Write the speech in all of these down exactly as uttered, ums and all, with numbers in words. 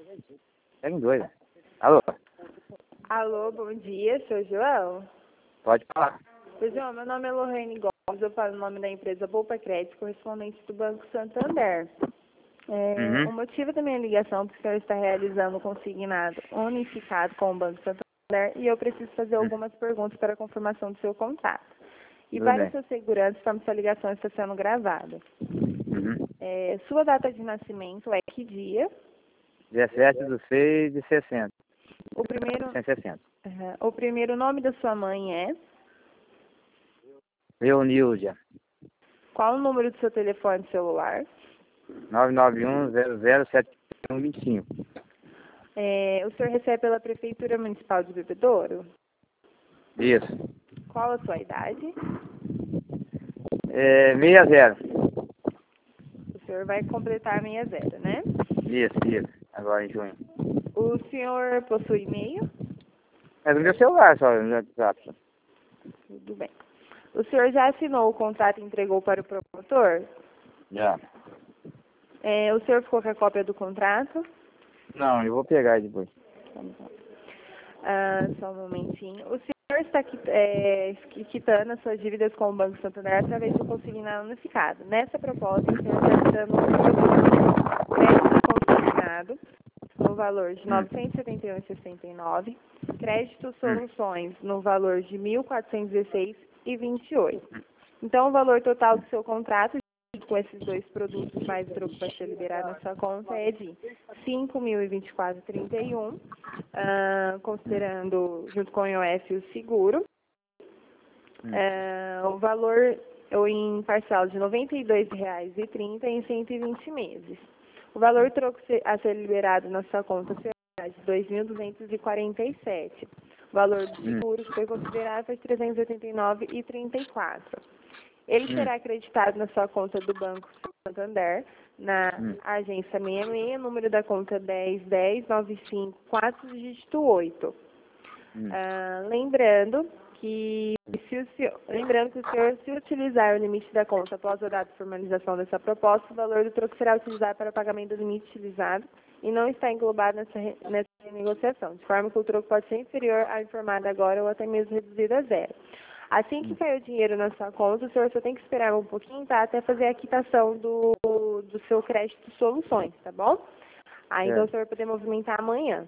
Tem dois. Alô? Alô, bom dia, seu João. Pode falar. Seu João, meu nome é Lorraine Gomes, eu falo o nome da empresa Poupa Crédito, correspondente do Banco Santander. É, Uhum. O motivo da minha ligação é que o senhor está realizando um consignado unificado com o Banco Santander e eu preciso fazer Hum. algumas perguntas para a confirmação do seu contato. E Tudo para bem. sua segurança, como sua ligação está sendo gravada. Uhum. É, sua data de nascimento é que dia? dezessete de seis de sessenta. O primeiro, cento e sessenta. Aham. O primeiro nome da sua mãe é? Leonildia. Qual o número do seu telefone celular? nove nove um zero zero sete um dois cinco. É, o senhor recebe pela Prefeitura Municipal de Bebedouro? Isso. Qual a sua idade? É, meia zero. O senhor vai completar meia zero, né? Isso, isso. Agora em junho. O senhor possui e-mail? É do meu celular só, no WhatsApp. Tudo bem. O senhor já assinou o contrato e entregou para o promotor? Já. É, o senhor ficou com a cópia do contrato? Não, eu vou pegar aí depois. Ah, só um momentinho. O senhor está quit- é, quitando as suas dívidas com o Banco Santander através do consignado unificado. Nessa proposta, o senhor está quitando um produto, crédito consignado, no valor de Hum. novecentos e setenta e um reais e sessenta e nove centavos, crédito Hum. soluções no valor de mil quatrocentos e dezesseis reais e vinte e oito centavos. Então, o valor total do seu contrato, com esses dois produtos mais o troco para ser liberado na sua conta, é de cinco mil e vinte e quatro reais e trinta e um centavos, ah, considerando, junto com o I O F, o seguro. Hum. Ah, o valor ou em parcela de noventa e dois reais e trinta centavos em cento e vinte meses. O valor troco se- a ser liberado na sua conta será de dois mil duzentos e quarenta e sete reais. O valor do Hum. seguro que foi considerado foi trezentos e oitenta e nove reais e trinta e quatro centavos. Ele Hum. será acreditado na sua conta do Banco Santander, na Hum. agência sessenta e seis, número da conta dez dez nove cinco quatro, dígito oito. Hum. Ah, lembrando que se o senhor, lembrando que o senhor, se utilizar o limite da conta após a data de formalização dessa proposta, o valor do troco será utilizado para o pagamento do limite utilizado e não está englobado nessa, re- nessa negociação, de forma que o troco pode ser inferior ao informado agora ou até mesmo reduzido a zero. Assim que Hum. cair o dinheiro na sua conta, o senhor só tem que esperar um pouquinho, tá? Até fazer a quitação do, do seu crédito soluções, tá bom? Aí, então, o Certo. senhor vai poder movimentar amanhã.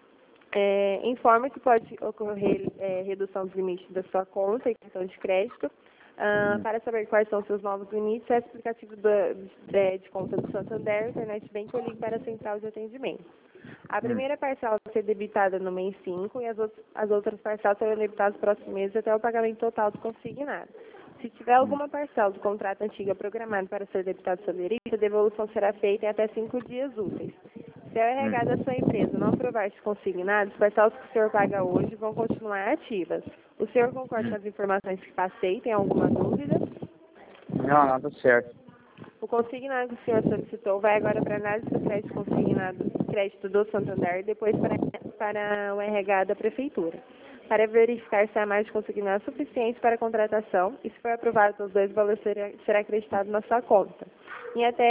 É, informa que pode ocorrer é, redução dos limites da sua conta e cartão de crédito. Ah, Hum. para saber quais são os seus novos limites, é aplicativo da- de, de conta do Santander, Internet Bank ou ligue para a central de atendimento. A Hum. primeira parcela vai ser debitada no mês cinco e as, outras- as outras parcelas serão debitadas nos próximos meses até o pagamento total do consignado. Se tiver alguma parcela do contrato antiga programada para ser debitada sobre ele, a devolução será feita em até cinco dias úteis. Se a R H da sua empresa não aprovar esse consignado, as parcelas que o senhor paga hoje vão continuar ativas. O senhor concorda com as informações que passei? Tem alguma dúvida? Não, não, tudo certo. O consignado que o senhor solicitou vai agora para a análise do crédito consignado, crédito do Santander e depois para, para o R H da Prefeitura, para verificar se a margem consignada é suficiente para a contratação e se for aprovado os dois, o valor será, será acreditado na sua conta. Em até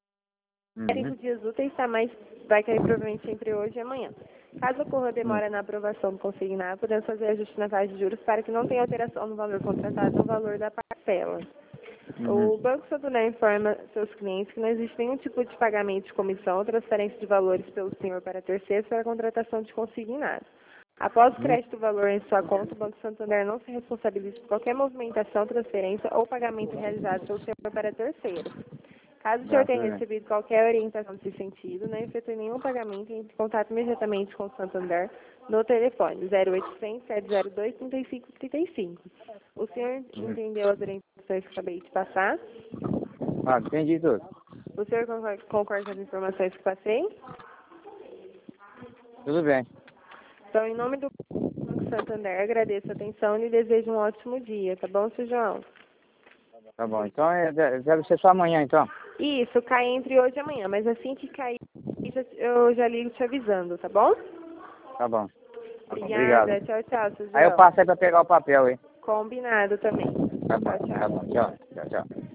cinco Uhum. dias úteis, tá, mas vai cair provavelmente entre hoje e amanhã. Caso ocorra Hum. demora na aprovação do consignado, podemos fazer ajuste na taxa de juros para que não tenha alteração no valor contratado no valor da parcela. Uhum. O Banco Santander informa seus clientes que não existe nenhum tipo de pagamento de comissão ou transferência de valores pelo senhor para terceiros para a contratação de consignado. Após o Hum. crédito do valor em sua conta, o Banco Santander não se responsabiliza por qualquer movimentação, transferência ou pagamento realizado pelo senhor para terceiros. Caso o senhor Tá, tenha tudo bem. recebido qualquer orientação nesse sentido, não efetue nenhum pagamento e entre em contato imediatamente com o Santander no telefone zero oitocentos, sete zero dois, trinta e cinco trinta e cinco. O senhor Uhum. entendeu as orientações que acabei de passar? Ah, entendi tudo. O senhor concor- concorda com as informações que passei? Tudo bem. Então, em nome do Banco Santander, agradeço a atenção e lhe desejo um ótimo dia, tá bom, seu João? Tá bom. Então é, deve deve ser só amanhã, então. Isso, cai entre hoje e amanhã, mas assim que cair, eu já ligo te avisando, tá bom? Tá bom. Tá bom. Obrigada, Obrigado. tchau, tchau, seu Aí eu João. passo aí pra pegar o papel aí. Combinado também. Tá bom. Tchau, tchau. Tá bom. Tchau. Tchau, tchau.